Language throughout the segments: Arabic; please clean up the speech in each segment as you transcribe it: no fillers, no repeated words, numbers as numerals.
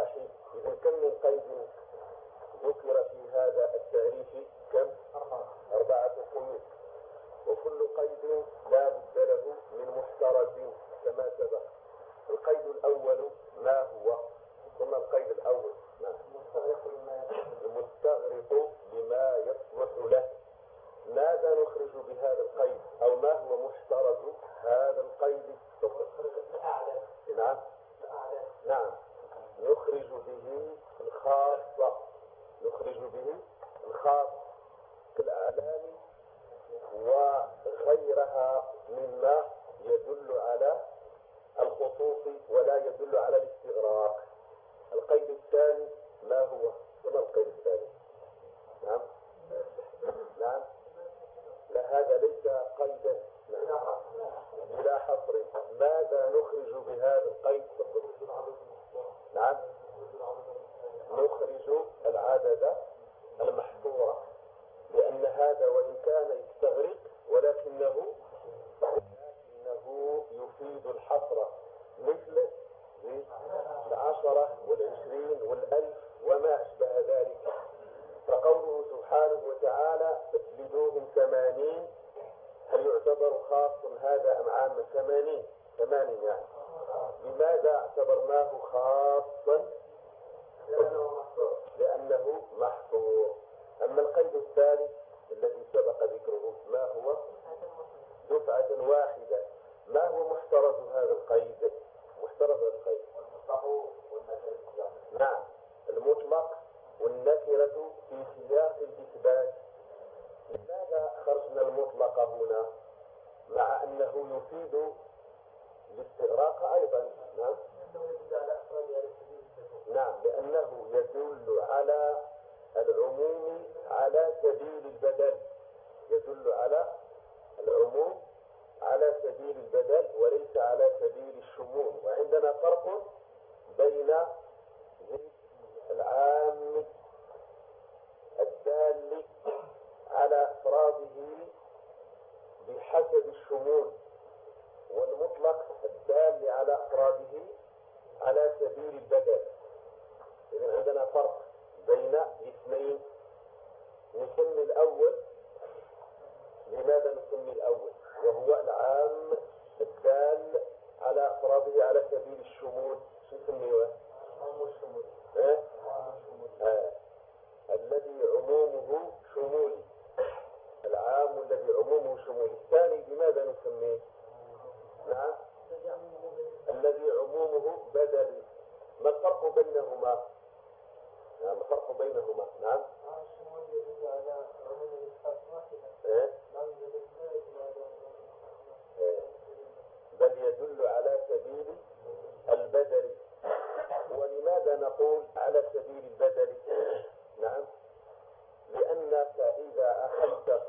واحد. إذا كم من قيد ذكر في هذا التعريف؟ كم؟ 4 قيود، وكل قيد لا بد له من محترز كما سبق. القيد الأول ما هو؟ ثم القيد الأول المستغرق لما يصلح له. ماذا نخرج بهذا القيد، أو ما هو محترز هذا القيد؟ نعم نخرج به الخاصة، نخرج به الخاص كالأعلام وغيرها مما يدل على الخصوص ولا يدل على الاستغراق. القيد الثاني ما هو؟ ثم القيد الثاني نعم لا، هذا ليس قيدا بلا حصر. ماذا نخرج بهذا القيد؟ نعم نخرج العدد المحصورة، لأن هذا وإن كان يستغرق ولكنه يفيد الحصر، مثل 10 و20 و1000 وما أشبه ذلك. فقوله سبحانه وتعالى اجلدوهم 80، هل يعتبر خاص هذا أم عام؟ 80 يعني. لماذا اعتبرناه خاصا؟ لأنه محصور. أما القيد الثالث الذي سبق ذكره ما هو؟ دفعة واحدة. ما هو محترز هذا القيد؟ محترز القيد نعم المطلق والنكرة في سياق الإثبات. لماذا خرجنا المطلق هنا مع أنه يفيد الاستغراق أيضا؟ نعم لأنه يدل على العموم على سبيل البدل، يدل على العموم على سبيل البدل وليس على سبيل الشمول. وعندنا فرق بين العام الدال على أفراده بحسب الشمول والمطلق الدال على أفراده على سبيل البدل. إذن عندنا فرق بين الاثنين. نسمي الأول. لماذا نسمي الأول؟ وهو العام الدال على أفراده على سبيل الشمول. شو نسميه؟ الذي عمومه شمولي، العام الذي عمومه شمولي. الثاني لماذا نسميه؟ نعم الذي عمومه بدلي. ما الفرق بينهما؟ الفرق بينهما نعم بل يدل على سبيل البدل. ولماذا نقول على سبيل البدل؟ نعم لأنك إذا أخذت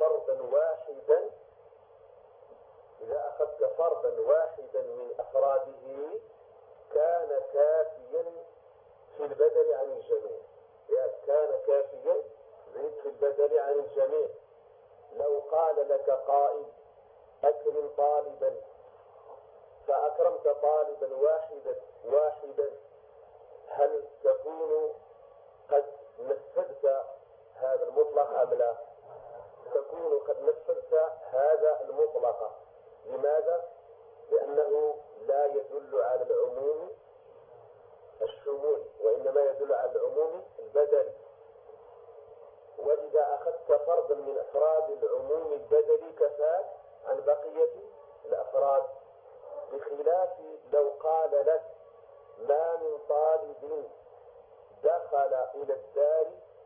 فردا واحدا من أفراده كان كافيا في البدل عن الجميع. كان كافيا في البدل عن الجميع. لو قال لك قائل أكرم طالبا، فأكرمت طالبا واحدا، هل تكون قد نفذت هذا المطلق أم لا؟ تكون قد نفذت هذا المطلق. لماذا؟ لأنه لا يدل على العموم الشمول وإنما يدل على العموم البدلي. وإذا أخذت فردا من أفراد العموم البدلي كفاك عن بقية الأفراد، بخلاف لو قال لك ما من طالب دخل إلى الدار،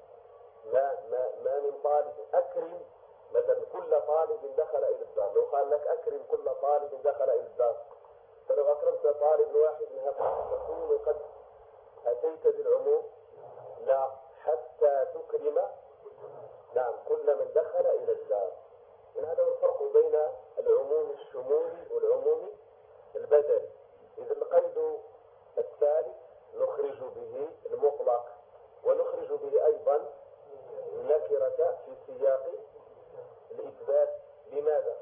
ما من طالب أكرم مثلا كل طالب دخل إلى الدار. لو قال لك أكرم كل طالب دخل إلى الدار، فلو أكرمت طالب واحد من هذا تكون قد أتيت بالعموم؟ لا، حتى تكرم نعم كل من دخل إلى الدار. من هذا الفرق بين العموم الشمولي والعموم البدلي. إذا القيد الثالث نخرج به المطلق، ونخرج به أيضا النكرة في سياق الإثبات. لماذا؟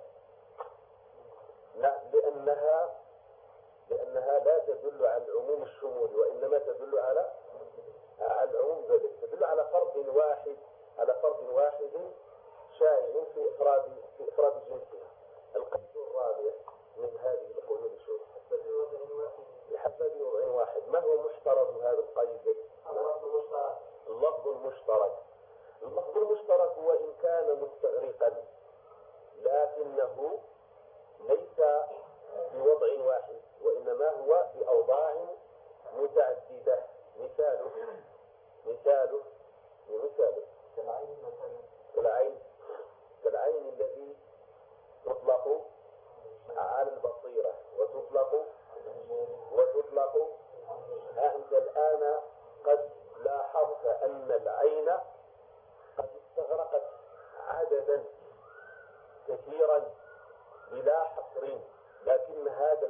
لأنها لا تدل على العموم الشمولي وإنما تدل على العموم البدني تدل على فرد واحد، على فرد واحد شائع في إفراد جنسها. القيد الرابع من هذه القيود شو؟ بحسب وضع واحد. ما هو محترز هذا القيد؟ اللفظ المشترك. اللفظ المشترك وإن كان مستغرقا لكنه ليس بوضع واحد، وإنما هو بأوضاع متعددة. مثاله كالعين الذي تطلق على البصيرة وتطلق أنت الآن قد لاحظت أن العين قد استغرقت عددا كثيرا بلا حصر، لكن هذا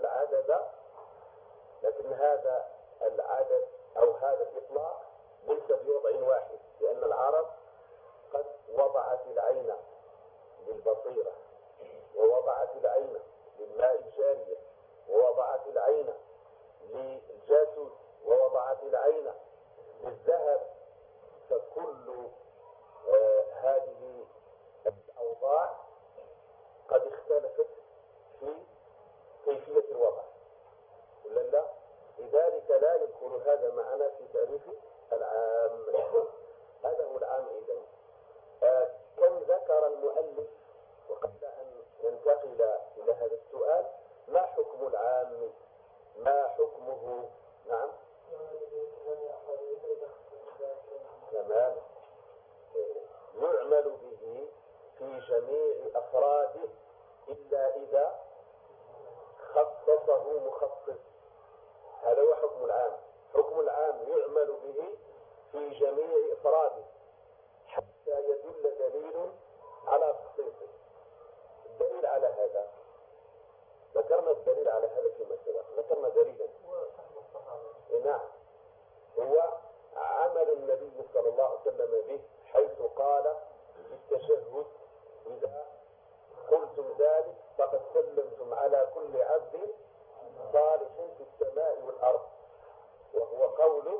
العدد أو هذا الإطلاق ليس بوضع واحد، لأن العرب قد وضعت العين للبصيرة، ووضعت العين للماء الجارية، ووضعت العين للجاسوس، ووضعت العين للذهب. فكل هذه الأوضاع قد اختلفت في كيفية الوضع، ولا لا؟ لذلك لا يدخل هذا معنا في تعريف العام. هذا هو العام. إذن كم ذكر المؤلف؟ وقبل أن ننتقل إلى هذا السؤال، ما حكم العام؟ ما حكمه؟ نعم تمام. يعمل به في جميع أفراده إلا إذا خصصه مخصص. هذا هو حكم العام. حكم العام يعمل به في جميع أفراده حتى يدل دليل على تخصيصه. الدليل على هذا ذكرنا، الدليل على هذا فيما سبق ذكرنا دليلا. نعم، هو عمل النبي صلى الله عليه وسلم به، حيث قال في التشهد: إذا قلتم ذلك فقد سلمتم على كل عبد صالح في السماء والأرض. وهو قوله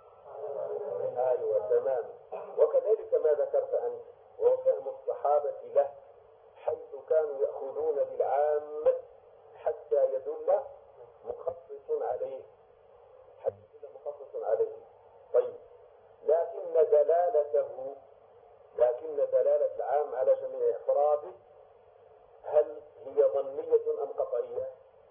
أيوة تمام. وكذلك ما ذكرت أنت، وهو فهم الصحابة له، حيث كانوا يأخذون بالعام حتى يدل مخصص عليه. طيب، لكن دلالة العام على جميع أفراده هل هي ظنية أم قطعية؟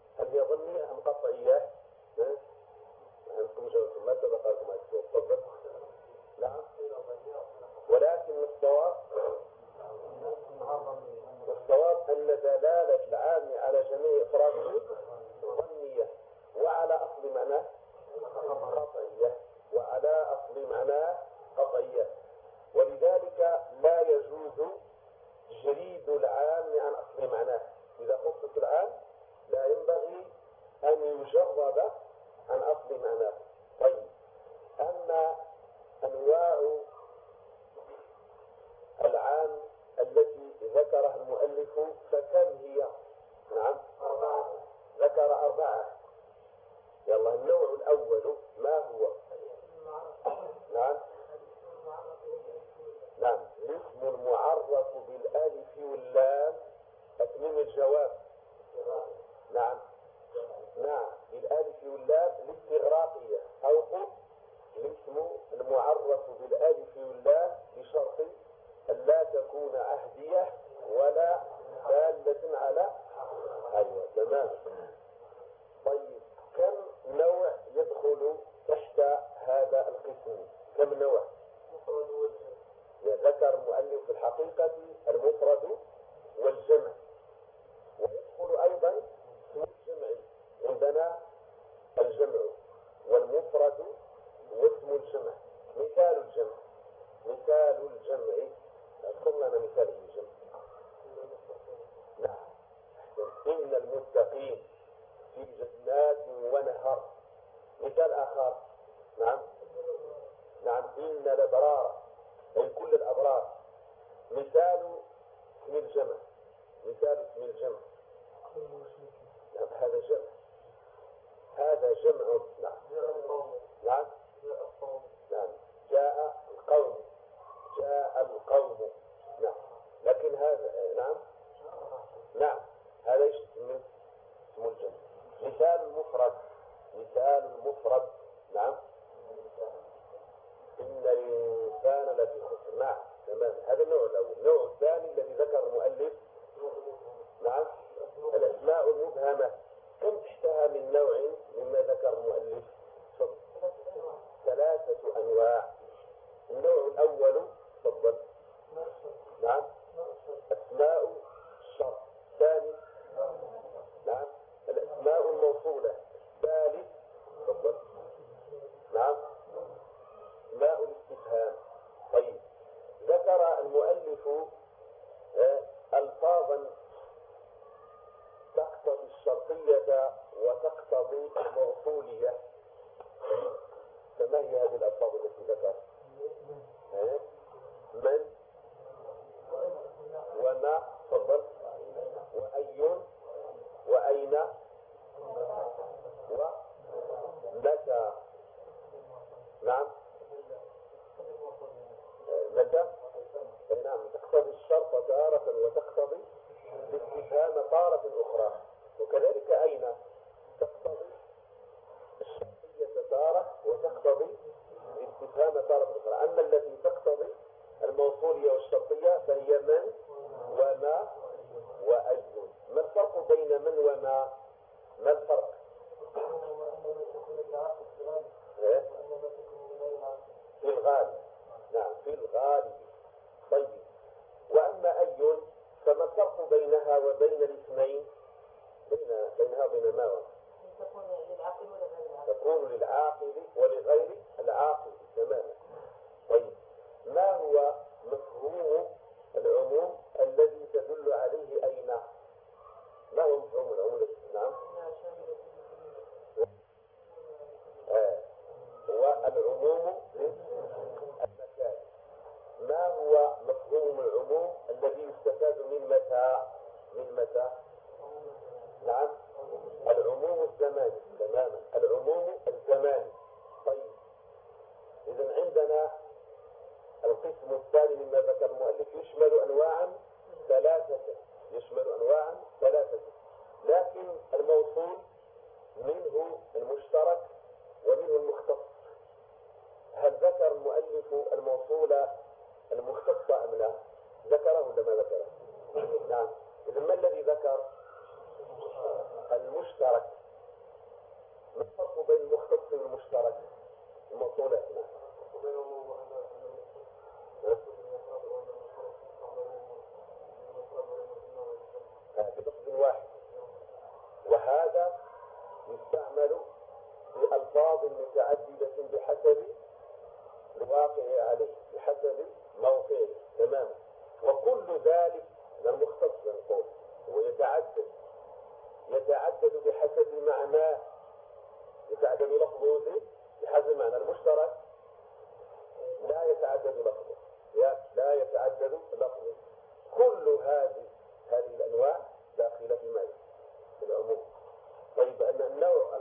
أنتم جاوبتم، ما سبقكم السؤال. نعم، ولكن الصواب أن دلالة العام على جميع أفراده ظنية، وعلى أصل معناه قطعية. ولذلك لا يجوز تجريد العام عن أصل معناه. إذا خصص العام لا ينبغي أن يجرد عن أصل معناه. طيب، أما أنواع العام التي ذكرها المؤلف فكم هي؟ نعم، ذكر 4. يلا، النوع الأول ما هو؟ نعم، الاسم المعرف بالالف واللام. أتمم الجواب. نعم، بالالف واللام الاستغراقية، أو قل الاسم المعرف بالالف واللام بشرط أن لا تكون عهدية ولا دالة على. أيوة تمام. طيب، كم نوع يدخل تحت هذا القسم؟ كم نوع؟ ذكر المؤلف في الحقيقة المفرد والجمع، ويدخل أيضا اسم الجمع. عندنا الجمع والمفرد واسم الجمع. مثال الجمع اذكر لنا مثال الجمع. نعم، إن المتقين في جنات ونهر. مثال آخر. نعم، إن الأبرار، أي كل الأبرار. مثال اسم الجمع. نعم، هذا جمع. نعم. المفرد. مثال المفرد. نعم. إن الإنسان لفي خسر. نعم تمام. هذا النوع الأول. النوع الثاني الذي ذكر المؤلف نعم الأسماء المبهمة. كم تحتها من نوع مما ذكر المؤلف؟ 3 أنواع. النوع الأول تفضل. نعم أسماء الشرط. ثاني نعم الأسماء الموصولة. ثالث تفضل نعم أسماء الاستفهام. طيب ذكر المؤلف ألفاظا تقتضي الشرطية وتقتضي الموصولية. فما هي هذه الألفاظ التي ذكر؟ من وما تفضل وأي وأين ومتى. نعم متى. نعم تقتضي الشرط تارة وتقتضي الاستفهام تارة أخرى. وكذلك أين تقتضي الشرطية تارة وتقتضي الاستفهام تارة أخرى. أما التي تقتضي الموصولية والشرطية فهي من وما وأي. ما الفرق بين من وما؟ ما الفرق؟ في الغالب. نعم في الغالب. طيب وأما أي فما الفرق بينها وبين الاثنين؟ بينها وبين ما؟ تكون للعاقل ولغير العاقل تماما. طيب ما هو مفهوم العموم الذي تدل عليه أين؟ ما هو مفهوم العموم؟ نعم هو العموم للمكان. ما هو مفهوم العموم الذي يستفاد من متى؟ من متى؟ نعم العموم الزماني تماما. العموم الزماني. طيب إذن عندنا القسم الثاني مما ذكر المؤلف يشمل أنواعا ثلاثة. لكن الموصول منه المشترك ومنه المختص. هل ذكر المؤلف الموصول المختص أم لا؟ ذكره ولا ما ذكره؟ نعم. إذن ما الذي ذكر؟ المشترك. ما الفرق بين المختص والمشترك؟ الموصولات. نعم بلفظ واحد. وهذا يستعمل بألفاظ متعددة بحسب الواقع عليه بحسب موقعه تماما. وكل ذلك المختص نقول ويتعدد بحسب معناه. يتعدد لفظه بحسب معنى. المشترك لا يتعدد لفظه. كل هذه الأنواع داخلة في معنى العموم. طيب أن النوع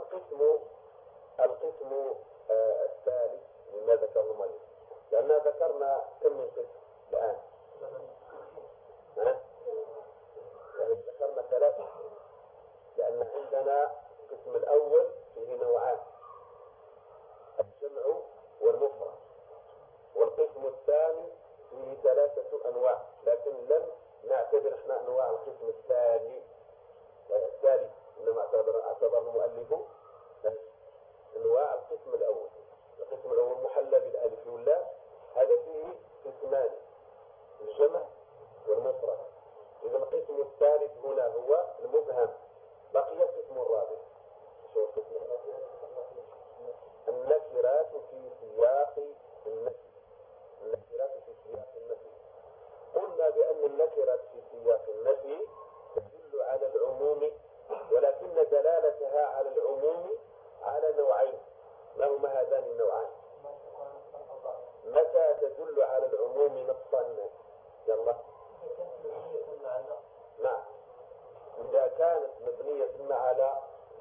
القسم الثالث مما ذكره المؤلف. لأننا ذكرنا كم من قسم الآن؟ يعني ذكرنا 3. لأن عندنا القسم الأول فيه نوعان الجمع والمفرد. والقسم الثاني فيه 3 أنواع. لكن لم نعتبر احنا أنواع القسم الثالث إنما اعتبر المؤلف أنواع القسم الأول. القسم الأول محلى بالألف واللام. هذا فيه قسمان الجمع والمفرد. إذا القسم الثالث هنا هو المبهم. بقي القسم الرابع. شو القسم الرابع؟ النكرات في سياق النفي. قلنا بأن النكرات في سياق النفي تدل على العموم. ولكن دلالتها على العموم على نوعين. ما هما هذان النوعان؟ متى تدل على العموم نصا؟ يلا. نعم إذا كانت مبنية على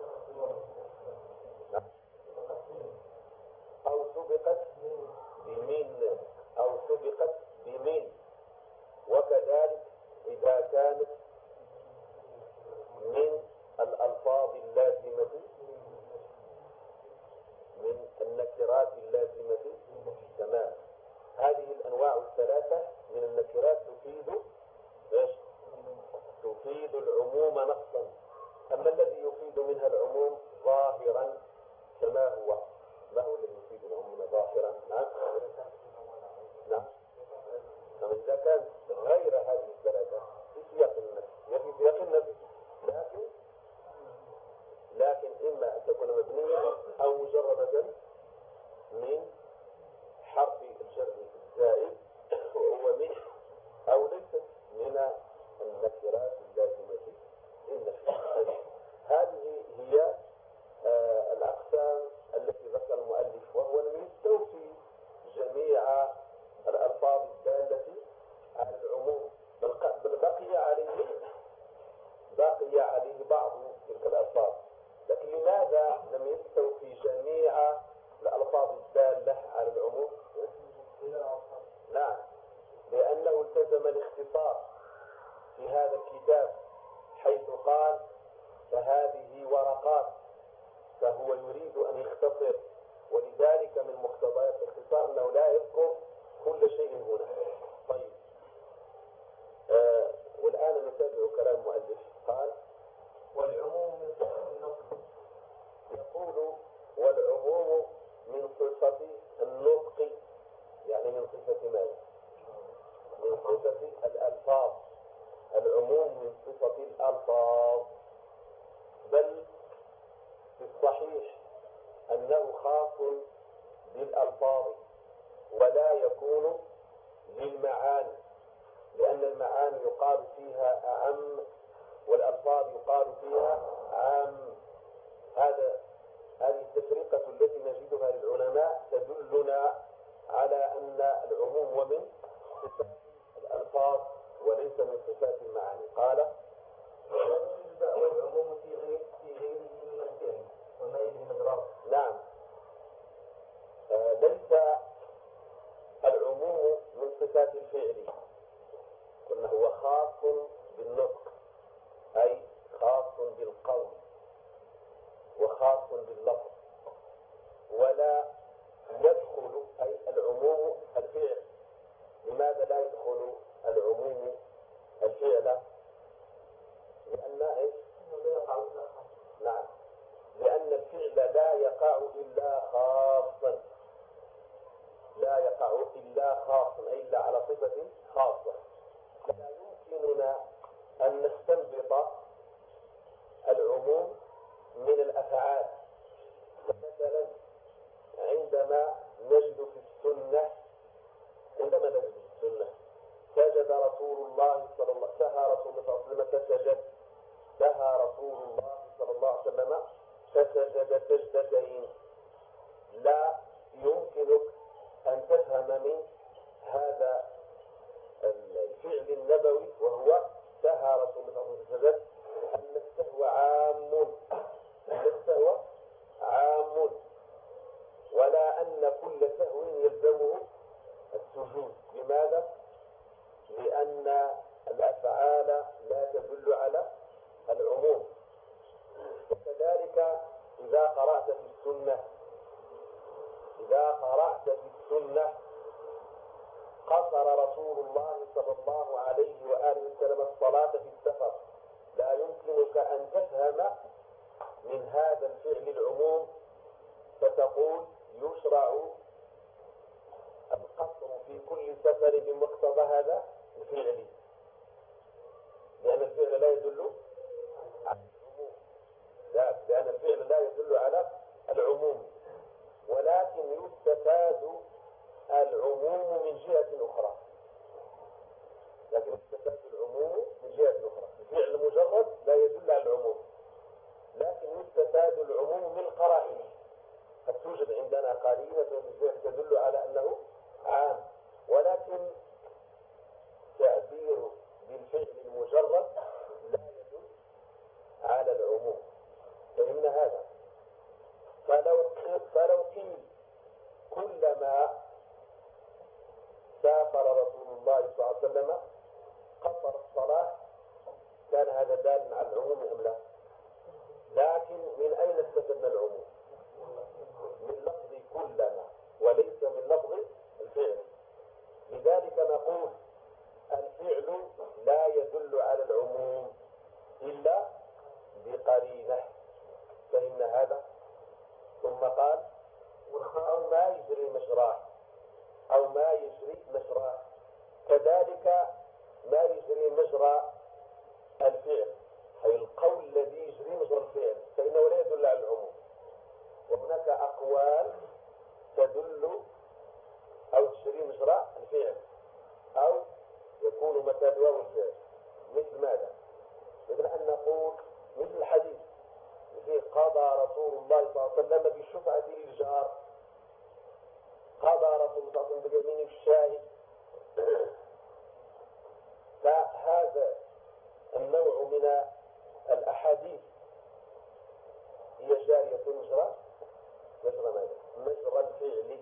أو سبقت بمن. وكذلك إذا كانت من الألفاظ اللازمة تفيد العموم نصا. أما الذي يفيد منها العموم ظاهرا فما هو؟ ما هو الذي يفيد العموم ظاهرا؟ نعم نعم. إذا كان غير هذه الثلاثة في سياق النفس يفي سياق النفس، لكن إما أن تكون مبنية أو مجردة من حرف الجر الزائد وهو من، أو ليست من النكرات اللازمة للنفي. هذه هي الأقسام التي ذكر المؤلف، وهو لم يستوفي جميع الألفاظ الدالة على العموم، بل بقي عليه بعض تلك الألفاظ. لكن لماذا لم يستوفي جميع الألفاظ الدالة على العموم؟ نعم، لأنه التزم الاختصار في هذا الكتاب، حيث قال فهذه ورقات، فهو يريد أن يختصر، ولذلك من مقتضيات الاختصار أنه لا يذكر كل شيء هنا. طيب، والآن نتابع كلام المؤلف. قال والعموم من صفة النطق. يقول والعموم من صفة النطق، يعني من صفة ماذا؟ من صفة الألفاظ. العموم من صفة الألفاظ، بل في الصحيح أنه خاص بالألفاظ ولا يكون للمعاني، لأن المعاني يقال فيها أعم والألفاظ يقال فيها عام. هذه التفرقة التي نجدها للعلماء تدلنا على أن العموم ومن صفات الألفاظ وليس من صفات المعاني. قال والعموم في غيره من الفعل وما يجري مجراه. نعم، ليس العموم من صفات الفعل، قلنا هو خاص بالنطق، أي خاص بالقول وخاص باللفظ، ولا يدخل أي العموم الفعل. لماذا لا يدخل العموم الفعل؟ لأن إيش؟ نعم، لأن الفعل لا يقع إلا خاصا، لا يقع إلا خاصا، أي إلا على صفة خاصة. لا يمكننا أن نستنبط العموم من الأفعال. مثلا عندما نجد في السنة، سجد رسول الله صلى الله عليه وسلم فسجد، سهى رسول الله صلى الله عليه وسلم فسجد سجدتين. لا يمكنك أن تفهم من هذا الفعل النبوي وهو سهى رسول الله صلى الله عليه وسلم فسجد أن السهو عام، ولا أن كل سهو يلزمه السجود. لماذا؟ لأن الأفعال لا تدل على العموم. وكذلك إذا قرأت في السنة قصر رسول الله صلى الله عليه وآله وسلم الصلاة في السفر، لا يمكنك أن تفهم من هذا الفعل العموم فتقول يشرع القصر في كل سفر بمقتضى هذا الفعل، لأن الفعل لا يدل على العموم. لأن الفعل لا يدل على العموم، ولكن يستفاد العموم من جهة أخرى. الفعل المجرد لا يدل على العموم، لكن يستفاد العموم من قرائن. قد توجد عندنا قرينة تدل على أنه عام، ولكن تعبير بالفعل المجرد لا يدل على العموم. فهمنا هذا؟ فلو قيل كلما سافر رسول الله صلى الله عليه وسلم قصر الصلاة كان هذا دالا على العموم أم لا؟ لكن من أين استفدنا العموم؟ من لفظ كلما وليس من لفظ الفعل. لذلك نقول الفعل لا يدل على العموم قرينة. فهمنا هذا؟ ثم قال أو ما يجري مجراه، أو ما يجري مجراه، كذلك ما يجري مجرى الفعل، أي القول الذي يجري مجرى الفعل، فإنه لا يدل على العموم. وهناك أقوال تدل أو تجري مجرى الفعل أو يكون مثل واو الفعل. مثل ماذا؟ مثل أن نقول مثل الحديث فيه قضى رسول الله صلى الله عليه وسلم بالشفعة للجار، قضى رسول الله صلى الله عليه وسلم باليمين الشاهد. فهذا النوع من الأحاديث هي جارية مجرى ماذا؟ مجرى الفعل.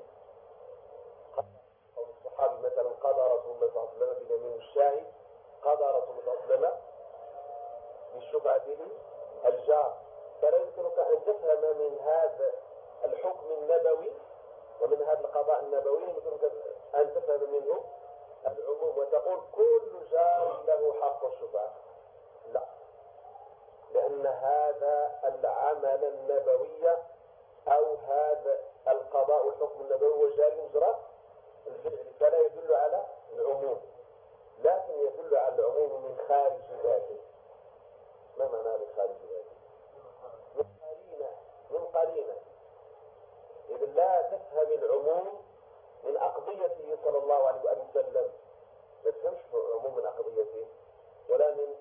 أو الصحابي مثلا قضى رسول الله صلى الله عليه وسلم باليمين الشاهد، قضى رسول الله صلى الله عليه وسلم بالشفعة للجار. فلا يمكنك أن تفهم من هذا الحكم النبوي ومن هذا القضاء النبوي يمكنك أن تفهم منه العموم وتقول كل جار له حق الشفعة. لا، لأن هذا العمل النبوي أو هذا القضاء والحكم النبوي هو جاري مجرى الفعل، فلا يدل على العموم، لكن يدل على العموم من خارج ذاته. ما معنى من خارج ذاته؟ من قرينة. إذ لا تفهم العموم من أقضيته صلى الله عليه وآله وسلم، ما تفهمش العموم من أقضيته ولا من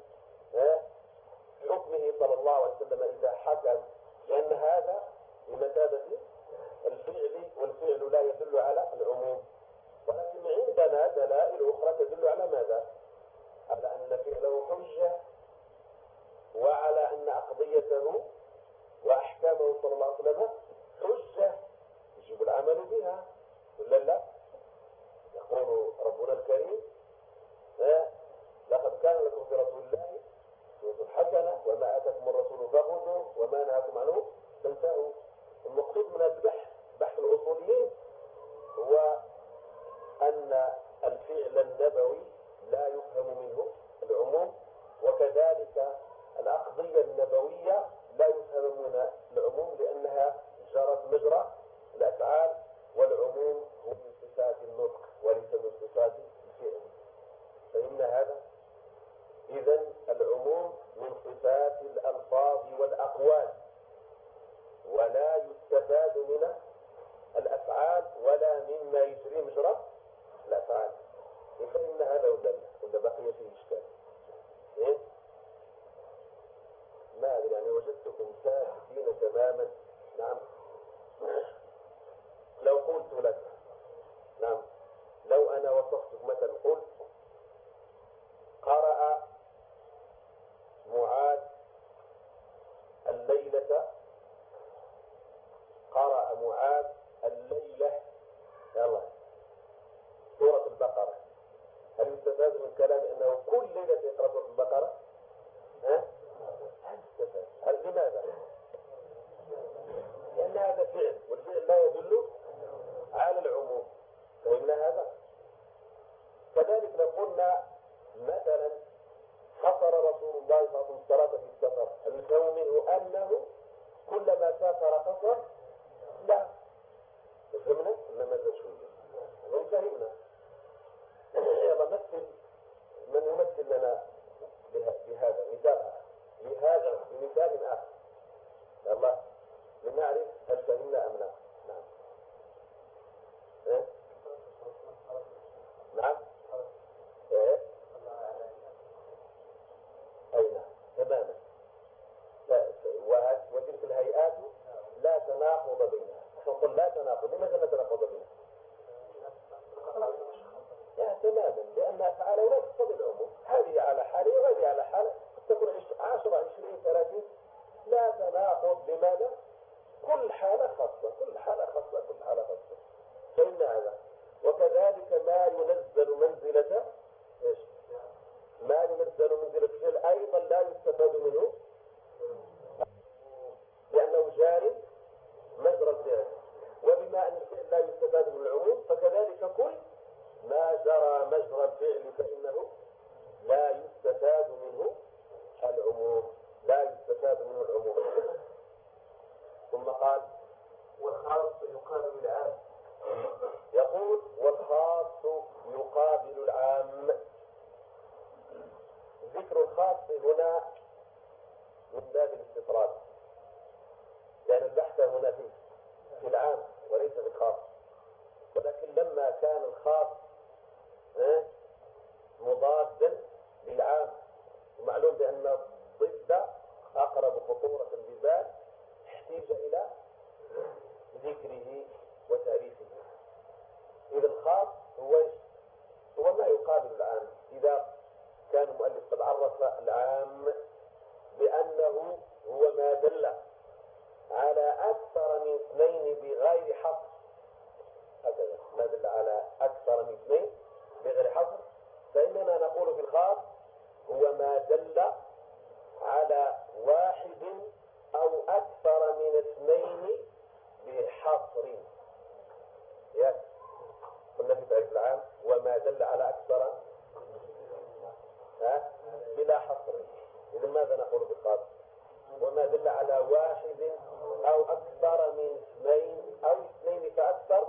حكمه صلى الله عليه وسلم إذا حكم، لأن هذا بمثابة الفعل، والفعل لا يدل على العموم. ولكن عندنا دلائل أخرى تدل على ماذا؟ على أن فعله حجة، وعلى أن أقضيته وأحكامه صلى الله عليه وسلم حجة يجب العمل بها ولا لا؟ يقول ربنا الكريم لقد كان لكم في رسول الله أسوة حسنة وما آتاكم الرسول فخذوه وما نهاكم عنه فانتهوا. المقصود من بحث الأصوليين هو أن الفعل النبوي لا يفهم منه العموم، وكذلك الأقضية النبوية لا يفهم منها العموم، لأنها جرت مجرى الأفعال، والعموم هو من صفات النطق وليس من صفات الفعل. فإن هذا إذن العموم من صفات الألفاظ والأقوال، ولا يستفاد من الأفعال ولا مما يجري مجرى الأفعال. فإن هذا ولا بقي فيه إشكال. إيه؟ ما أدري، يعني وجدتكم ساكتين تماما. نعم، لو قلت لك، نعم، لو أنا وصفتك مثلا قلت قرأ معاذ الليلة، قرأ معاذ الليلة، يلا سورة البقرة، هل يستفاد من كلام أنه كل ليلة يقرأ سورة البقرة؟ هل يستفاد؟ لماذا؟ لأن هذا فعل، والفعل لا يدل على العموم. فهمنا هذا؟ كذلك لو قلنا مثلا قصر رسول الله صلى الله عليه وسلم الصلاة في السفر، الفهم منه أنه كلما سافر قصر؟ لا. فهمنا؟ ولا ماذا شوية؟ فهمنا. يلا مثل، من يمثل لنا بهذا مثال، بهذا بمثال آخر، يلا لنعرف هل فهمنا أم لا. نعم. نعم. أي نعم، تماما. وتلك الهيئات لا تناقض بينها. نقول لا تناقض، لماذا لا تناقض بينها؟ تماما، لأن أفعاله لا تقتضي العموم، هذه على حالة وهذه على حالة، قد تكون 10 20 30، لا تناقض. لماذا؟ كل حالة خاصة، كل حالة خاصة، كل حالة خاصة. فإن هذا، وكذلك ما ينزل منزلة إيش؟ ما ينزل منزلة الفعل أيضا لا يستفاد منه، لأنه جاري مجرى الفعل. وبما أن الفعل لا يستفاد من العموم، فكذلك كل ما جرى مجرى الفعل فإنه لا يستفاد منه العموم، لا يستفاد منه العموم. باب الاستطراد، لأن البحث هنا في العام وليس في الخاص. ولكن لما كان الخاص مضادا للعام، ومعلوم بأن الضد أقرب خطورة للبال، احتاج إلى ذكره وتعريفه. إذا الخاص هو ما يقابل العام. إذا كان المؤلف قد عرف العام بأنه هو ما دل على أكثر من اثنين بغير حصر، هكذا ما دل على أكثر من اثنين بغير حصر، فإننا نقول في الخاص هو ما دل على واحد أو أكثر من اثنين بحصر. قلنا في تعريف العام وما دل على أكثر بلا حصر. إذا ماذا نقول في الخاص؟ وما دل على واحد أو أكثر من اثنين أو اثنين فأكثر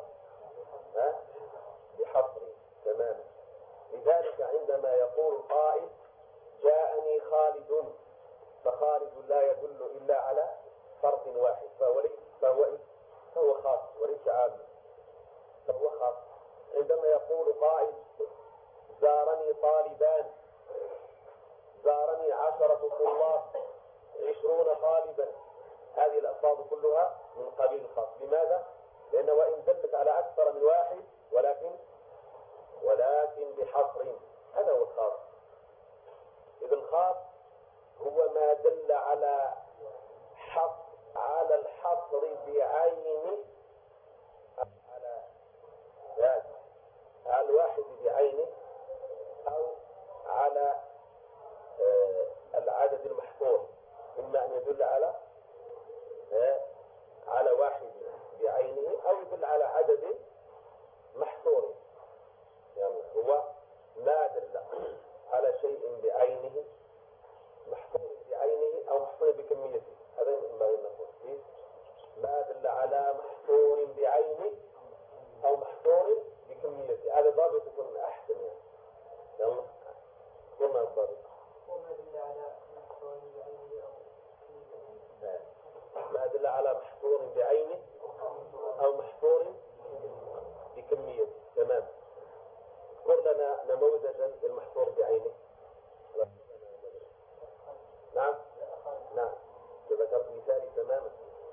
بحصر. تماما. لذلك عندما يقول القائل جاءني خالد، فخالد لا يدل إلا على فرد واحد، فهو خاص وليس عام، فهو خاص. عندما يقول قائل زارني طالبان، زارني 10 طلاب، 20 طالبا، هذه الألفاظ كلها من قبيل الخاص. لماذا؟ لأن وإن دلت على أكثر من واحد ولكن بحصر، هذا هو الخاص. إذا الخاص هو ما دل على الحصر بعينه، على الواحد بعينه، أو على العدد المحصور. إما أن يدل على واحد بعينه أو يدل على عدد محصور. يعني هو ما دل على شيء بعينه، محصور بعينه أو محصور بكميته. هذا ينبغي أن نقول فيه ما دل على محصور بعينه أو محصور بكميته. هذا ضابط يكون أحسن. يعني قلنا الضابط ما دل على محصور بعينه أو محصور بكميته. تمام. اذكر لنا نموذجا للمحصور بعينه. نعم ذكرت مثالي تماما.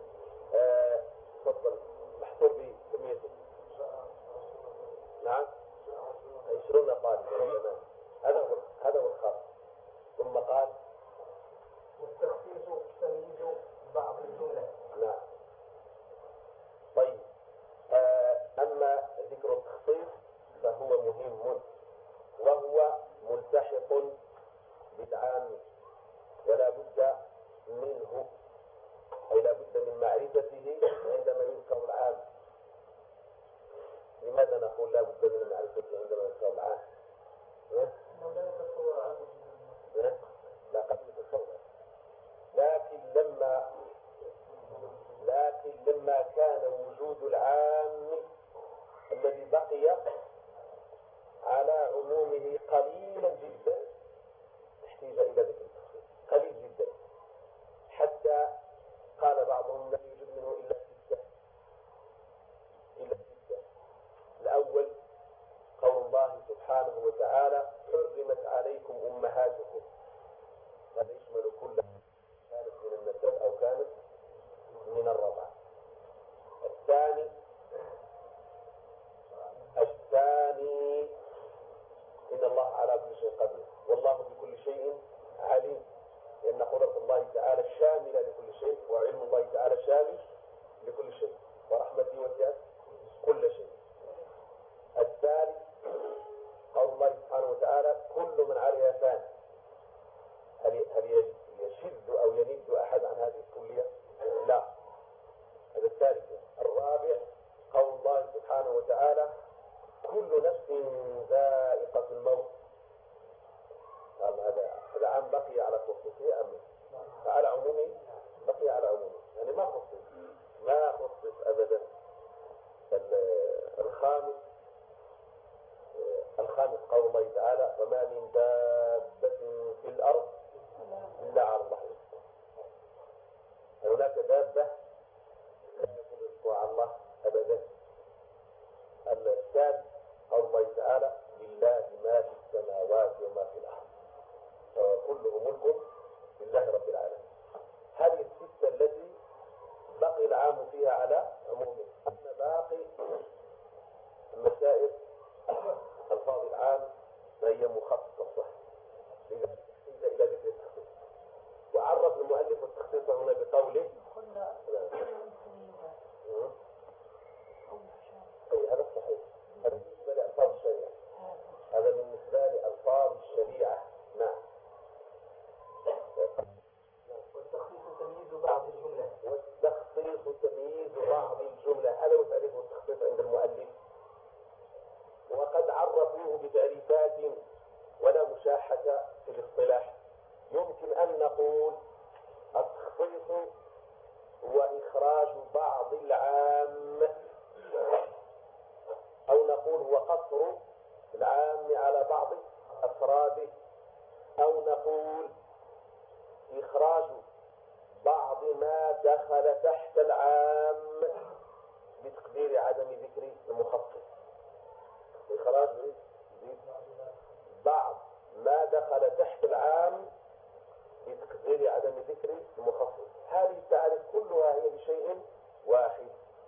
تفضل. محصور بكميته. نعم 20 طالب. تمام. هذا هو الخاص. ثم قال والتخصيص تمييز بعض الجملة. نعم. طيب. أما ذكر التخصيص فهو مهم، وهو ملتحق بالعام، ولا بد منه، أي لا بد من معرفته عندما يذكر العام. لماذا نقول لا بد من معرفته عندما يذكر العام؟ لا قد يتصور. لكن لما كان وجود العام الذي بقي على عمومه قليلا جدا احتاج إلى ذكر التخصيص، قليل جدا، حتى قال بعضهم لم يوجد منه إلا 6. الأول قول الله سبحانه وتعالى حرمت عليكم أمهاتكم، هذا يشمل كل كانت من النسب أو كانت من الرضع. الثاني إن الله على كل شيء قدير والله بكل شيء عليم، لأن قدرة الله تعالى شاملة لكل شيء، وعلم الله تعالى شامل لكل شيء، ورحمته وسعت كل شيء. الثالث قول الله سبحانه وتعالى كل من عليها فان. هل يشد أو يند أحد عن هذه الكلية؟ لا. هذا الثالث. الرابع قول الله سبحانه وتعالى كل نفس ذائقة الموت. هذا عام بقي على خصوصية أم على عمومي؟ بقي على عمومي، يعني ما خصص أبدا. الخامس قول الله تعالى وما من دابة في الأرض إلا على الله رزقها. هناك دابة لا يكون رزقها على الله أبدا. الثالث قول الله تعالى لله ما في السماوات وما في الأرض كله ملك لله رب العالمين. هذه الستة التي بقي العام فيها على عمومه. أما باقي مسائل ألفاظ العام فهي مخصصة، لذلك احتاج إلى ذكر التخصيص. وعرف المؤلف التخصيص هنا بقوله هذا صحيح. هذا بالنسبة لألفاظ الشريعة. هذا بالنسبة لألفاظ الشريعة. نعم. والتخصيص تمييز بعض الجملة. والتخصيص تمييز بعض الجملة. هذا هو تعريف التخصيص عند المؤلف، وقد عرفوه بتعريفات ولا مشاحة في الاصطلاح. يمكن أن نقول التخصيص هو إخراج بعض العام، أو نقول هو قصر العام على بعض أفراده، أو نقول إخراج بعض ما دخل تحت العام بتقدير عدم ذكر المخصص. إخراج بعض ما دخل تحت العام بتقدير عدم ذكر المخصص. هذه التعريف كلها هي بشيء واحد.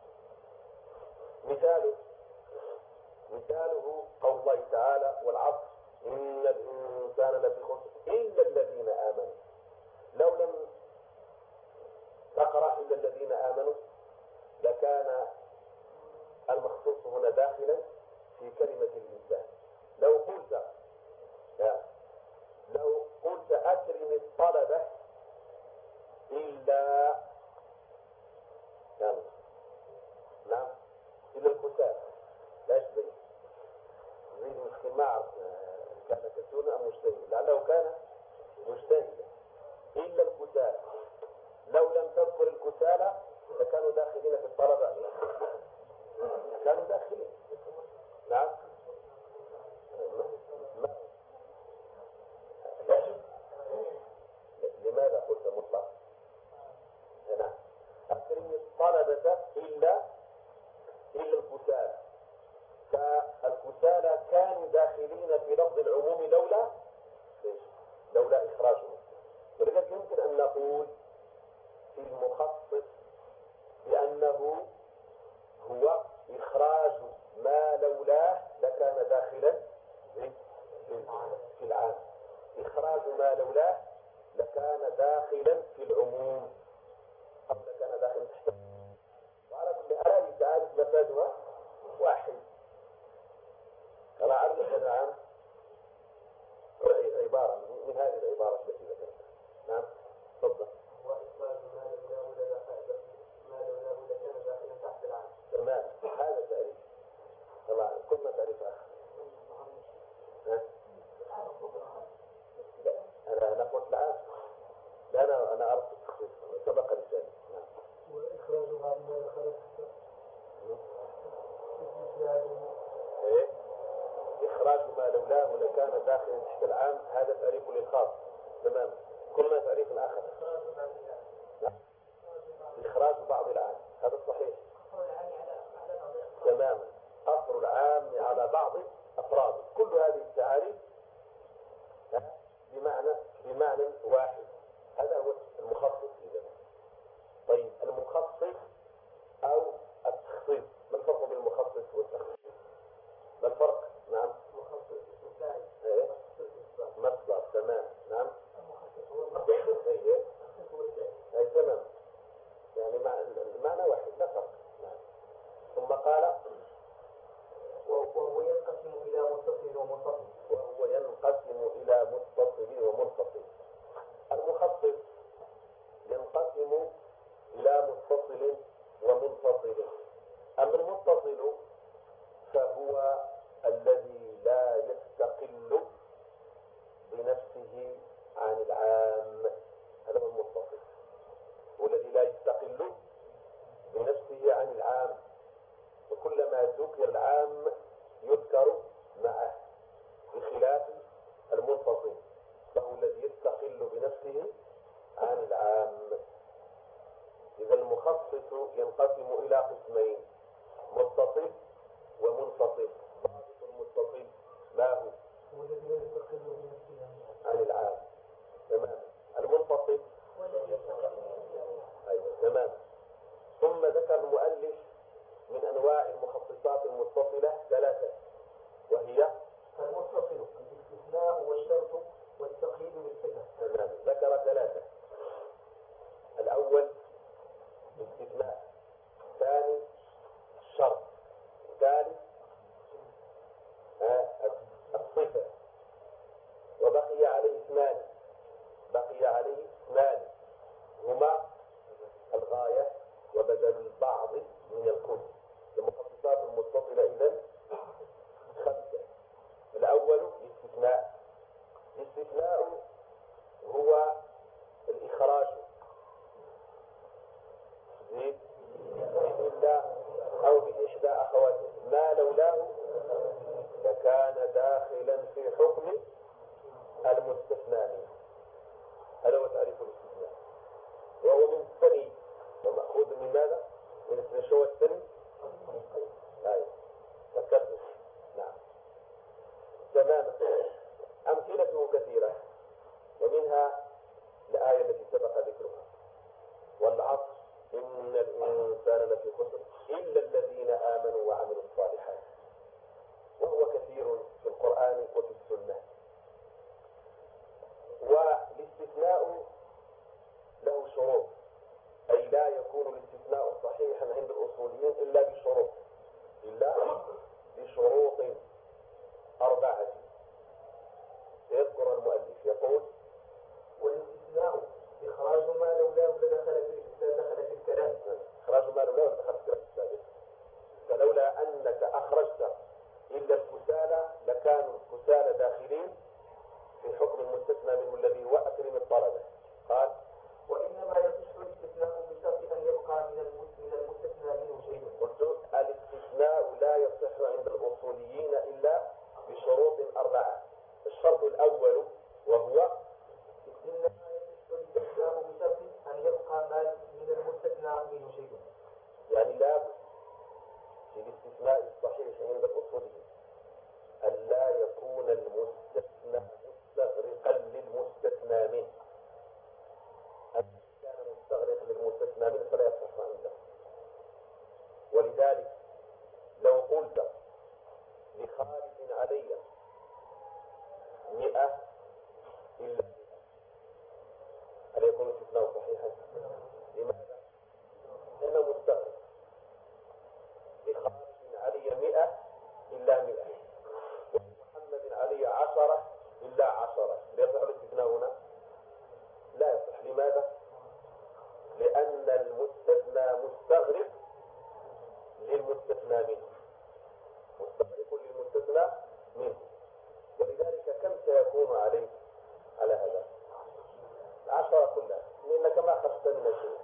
مثاله قول الله تعالى والعصر إن الإنسان لفي خسر إلا الذين آمنوا. لو لم تقرأ إلا الذين آمنوا لكان المخصوص هنا داخلا في كلمة الإنسان. لو قلت أكرم الطلبة إلا نعم إلا الكتاب لا يشبه زيد مسكين ما أعرف كان كسونا أم مجتهد، لعله كان مجتهدا. إلا الكتاب، لو لم تذكر الكتاب فكانوا داخلين في الطلبة، كانوا داخلين. نعم. لماذا قلت مطلق؟ نعم. أكرم الطلبة إلا الكتاب، فالكتاب كانوا داخلين في لفظ العموم لولا إخراجهم. ولذلك يمكن أن نقول في المخصص بأنه هو إخراج ما لولاه لكان داخلا في العام. إخراج ما لولاه لكان داخلا في العموم أو لكان داخلا تحت. وعلى كل حال تعرف مفادها واحد. كما عرفت العام عبارة من هذه العبارة التي ذكرتها. نعم تفضل. وإخراج ما لولاه لكان داخلا تحت العام. تمام. هذا تعريف. طبعا كل ما تعريف آخر. أنا قلت العام. لا أنا أردت التخصيص سبق لساني. نعم. وإخراج بعض ما دخل تحت. إيه؟ إخراج ما لولاه لكان داخلا تحت العام. هذا تعريف للخاص. تمام. كلنا تعريف آخر. نعم. إخراج بعض العام. هذا صحيح. تماما. قصر العام على بعض أفراده. كل هذه التعاريف بمعنى واحد. هذا هو المخصص إذا. طيب المخصص أو التخصيص، ما الفرق بين المخصص والتخصيص؟ ما الفرق؟ نعم. المخصص اسم فاعل. إيه؟ مصدر. تمام. نعم. المخصص هو المصدر. إيه؟ التخصيص هو الفاعل. أي تمام. يعني المعنى واحد لا فرق. نعم. ثم قال وهو ينقسم إلى متصل ومنفصل. وهو ينقسم إلى متصل ومنفصل. المخصص ينقسم إلى متصل ومنفصل. أما المتصل فهو الذي لا يستقل بنفسه عن العام. هذا هو المتصل، والذي لا يستقل بنفسه عن العام، وكلما ذكر العام يذكر معه، بخلاف المنفصل فهو الذي يستقل بنفسه عن العام. ينقسم إلى قسمين: متصل ومنفصل. ضابط المتصل ما هو؟ والذي يستقل بنفسه عن العام. تمام. المنفصل أيوة تمام. ثم ذكر المؤلف من أنواع المخصصات المتصلة ثلاثة، وهي المتصل الاستثناء والشرط والتقييد بالصفة. تمام. ذكر ثلاثة: الأول الاستثناء، الثاني الشرط، الثالث الصفة. وبقي عليه اثنان، هما الغاية وبدل البعض من الكل. المخصصات المتصلة إذن خمسة. الأول الاستثناء هو الإخراج بإلا أو بإحدى أخواته ما لولاه لكان داخلا في حكم المستثنى منه. هذا هو تعريف الاستثناء، وهو من الثني، ومأخوذ من ماذا؟ من الثني الثني. أيوة فكرت. نعم تمام. أمثلته كثيرة، ومنها الآية التي سبق ذكرها: والعصر إن الإنسان لفي خسر إلا الذين آمنوا وعملوا الصالحات. وهو كثير في القرآن وفي السنة. والاستثناء له شروط، أي لا يكون الاستثناء صحيحا عند الأصوليين إلا بشروط أربعة. يذكر المؤلف يقول: والاستثناء إخراج ما لولاه لدخل في الكلام. إخراج ما لولاه لدخل في الكلام السابق. فلولا أنك أخرجت إلا الكسالى لكانوا الكسالى داخلين في حكم المستثنى منه الذي هو أكرم الطلبة. قال: وإنما يصح الاستثناء بشرط أن يبقى من المستثنى منه شيء. قلت الاستثناء لا يصح عند الأصوليين إلا بشروط أربعة. الشرط الأول وهو إنما يصح الاستثناء بشرط أن يبقى من المستثنى منه شيء. يعني لابد في الاستثناء الصحيح عند الأصوليين أن لا يكون المستثنى مستغرقا للمستثنى منه. أن كان مستغرقا للمستثنى منه فلا يصح عنده. ولذلك لو قلت لخالد علي 100 إلا 100، هل يكون الاستثناء صحيحا؟ لماذا؟ لأنه مستغرق. لخالد علي 100 إلا 100، ومحمد علي 10 إلا 10. يصح الاستثناء هنا؟ لا يصح. لماذا؟ لأن المستثنى مستغرق للمستثنى منه، مستغرق للمستثنى منه. ولذلك كم سيكون عليه على هذا؟ 10 كلها، لأنك ما أخرجت من شيء.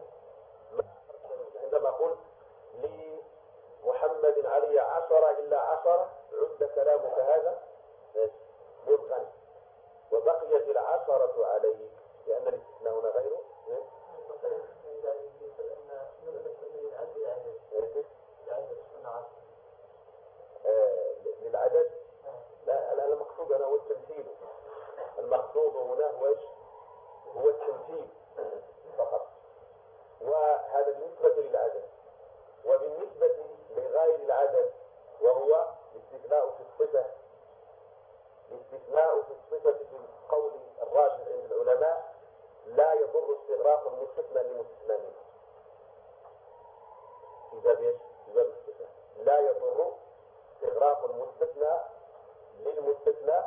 عندما قلت لي محمد علي 10 إلا 10 عد كلامك هذا مبغا، وبقيت 10 عليك، لأن الاستثناء هنا غيره للعدد. لا المقصود هنا هو التمثيل. المقصود هنا هو التمثيل فقط. وهذا بالنسبة للعدد. وبالنسبة لغير العدد وهو الاستثناء في الصفة. الاستثناء في الصفة في القول الراجح عند العلماء لا يضر استغراق المستثنى لمستثنى منه. في باب الصفة لا يضر استغراق المستثنى للمستثنى.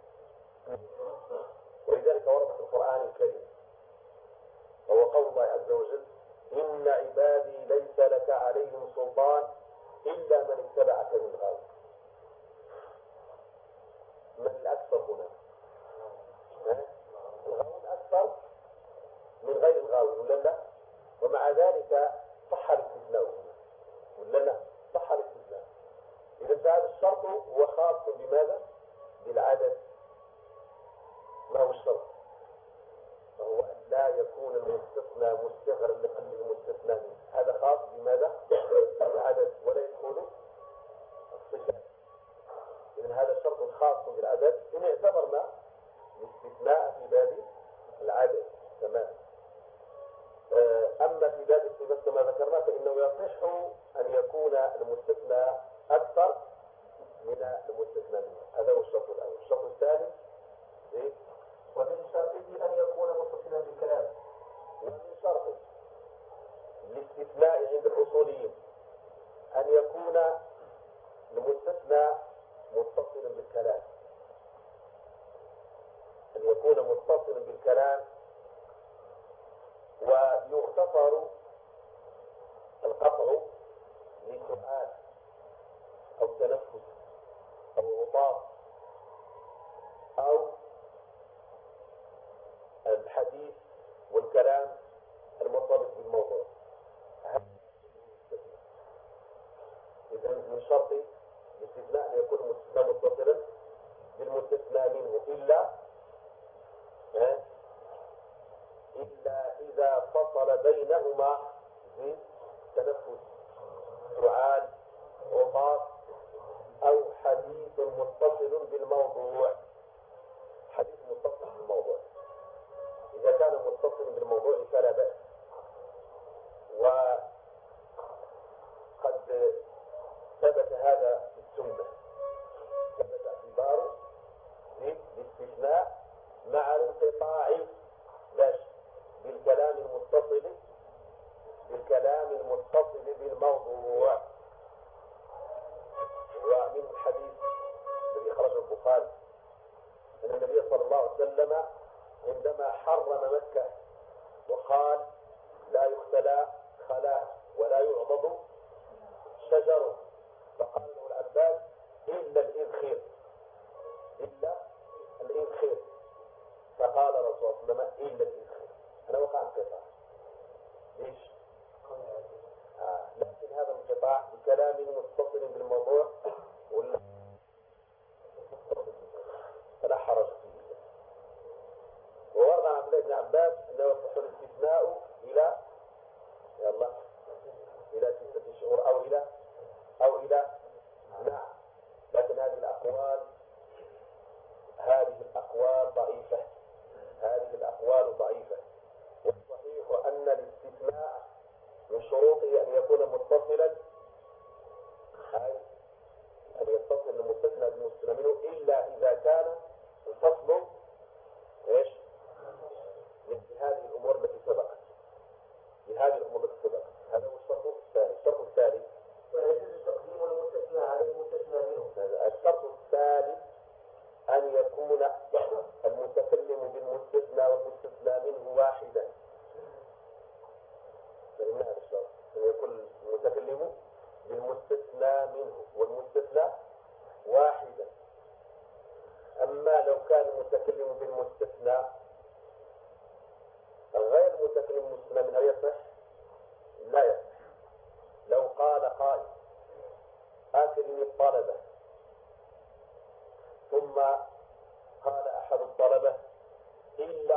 ولذلك ورد في القرآن الكريم وهو قول الله عز وجل: إن عبادي ليس لك عليهم سلطان إلا من اتبعك من الغاوي. من الأكثر هنا؟ الغاوي الأكثر من غير الغاوي ولا لا؟ ومع ذلك صح الاستثناء هنا ولا لا؟ صح الاستثناء. إذا هذا الشرط هو خاص بماذا؟ بالعدد. ما هو الشرط؟ وهو أن لا يكون المستثنى مستغرقا للمستثنى منه. هذا خاص بماذا؟ بالعدد ولا يدخل الصفات. إذن هذا شرط خاص بالعدد إن اعتبرنا الاستثناء في باب العدد. تمام. أما في باب الصفات كما ذكرنا فإنه يصح أن يكون المستثنى أكثر من المستثنى منه. هذا هو الشرط الأول. الشرط الثاني إيه؟ ومن شرطه أن يكون متصلا بالكلام. ومن شرط الاستثناء عند الأصوليين أن يكون المستثنى متصلا بالكلام، أن يكون متصلا بالكلام ويغتفر القطع لسؤال أو تنفس أو عطاف أو الحديث والكلام المرتبط بالموضوع. إذا من شرط الاستثناء أن يكون المستثنى متصلا بالمستثنى منه إلا إذا فصل بينهما بتنفس سؤال عطاف أو حديث متصل بالموضوع. حديث متصل بالموضوع إذا كان متصل بالموضوع فلا بأس. وقد ثبت هذا في السنة، ثبت اعتباره بالاستثناء مع الانقطاع بالكلام المتصل بالموضوع. ومن الحديث الذي خرجه البخاري أن النبي صلى الله عليه وسلم عندما حرم مكة وقال لا يختلى خلاء ولا يعضد شجر، فقال له العباس إلا الإذخير، فقال رسول الله صلى الله عليه وسلم إلا الإذخير. أنا وقع انقطاع. ليش؟ لكن هذا انقطاع بكلام متصل بالموضوع ولا فلا حرج فيه. وورد عن عبد الله بن عباس أنه يصح الاستثناء إلى 6 شهور أو إلى نعم. لكن هذه الأقوال ضعيفة. والصحيح أن الاستثناء من شروطه أن يكون متصلا، أي أن يتصل المستثنى بالمستثنى منه إلا إذا كان الفصل لهذه الأمور التي سبقت. هذا هو الشرط الثاني. الشرط الثالث ويجوز تقديم المستثنى على المستثنى منه. الشرط الثالث أن يكون المتكلم بالمستثنى والمستثنى منه واحدا. فإن هذا الشرط أن يكون المتكلم بالمستثنى منه والمستثنى واحدا. أما لو كان المتكلم بالمستثنى غير المتكلم بالمستثنى منه يصح؟ لا يصح. لو قال قائل آكلني الطلبة، ثم قال أحد الطلبة إلا